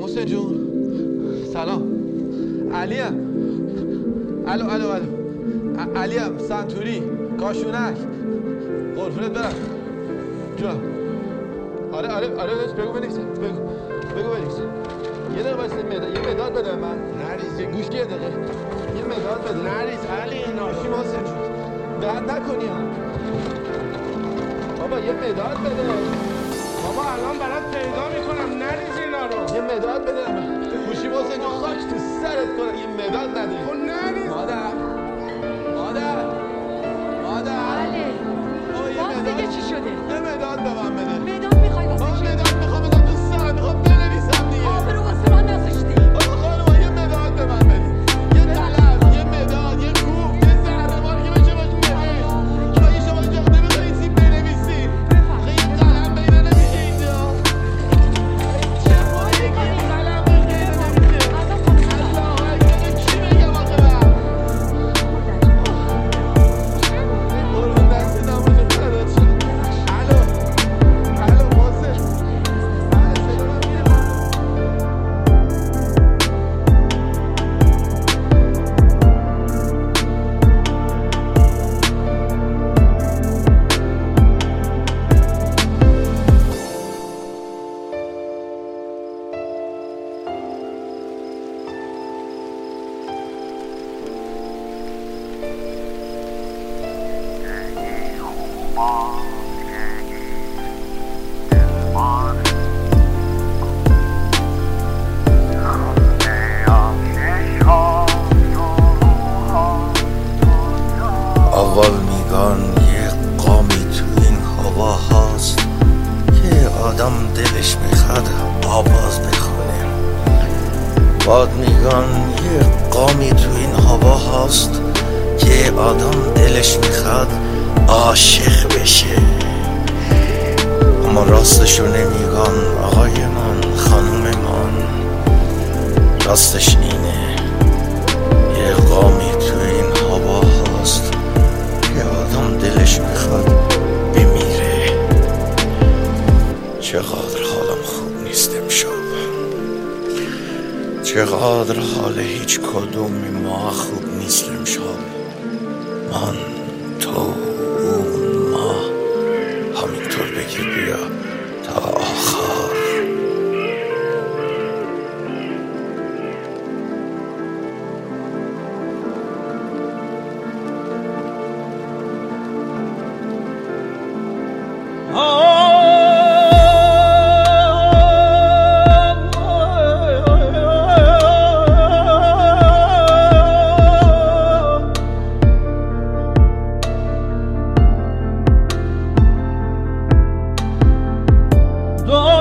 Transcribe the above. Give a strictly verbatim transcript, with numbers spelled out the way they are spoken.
محسن جون سلام. علیم. الو الو الو علیم سنتوری کاشونک قرفونت برم جا. آره آره آره بگو بنویسه بگو بگو بنویسه. یه دقیقه بایسته مداد یه مداد بده من. نریز گوش یه دقیقه یه مداد بده. نریز علی اینا گوشی محسن جون درد نکنی ها. بابا یه مداد بده. بابا الان برات پیدا میکنم نریز اینا رو. یه مداد بده من. گوشی محسن جون خاک تو سرت کنه. یه مداد نداری. خب نریز. مادر مادر مادر بله باز دیگه چی شده؟ یه مداد به من بده. مداد میخوای واسه چی؟ مداد میخوام بدم تو سرم میخوام بنویسم دیگه. آبرو واسه من نذاشتی. بابا خانوما یه مداد به من بده. یه قلم یه مداد یه کوب یه زهرمار که بشه باش نوشت. اگه شما اینجا نمیخوای این سیب بنویسی آخه یه قلم به اینا نمیشه اینجا. چه بایی کنی قلم به اینا نمیشه. الله اکبر چی بگم آخه من قربون دست نماشه فدات شم. الو الو محسن اول میگن یه قامی تو این هوا هست که آدم دلش میخواد آواز بخونه. بعد میگن یه قامی تو این هوا هست که آدم دلش میخواد عاشق بشه. اما راستشو نمیگن آقای من خانم من. راستش اینه یه قامی تو این هوا هست که آدم دلش میخواد بمیره. چقدر حالم خوب نیست امشب. چقدر حال هیچ کدوم ما خوب نیست امشب. من تو اون ما همینطور بگیر بیا تا آخر. دو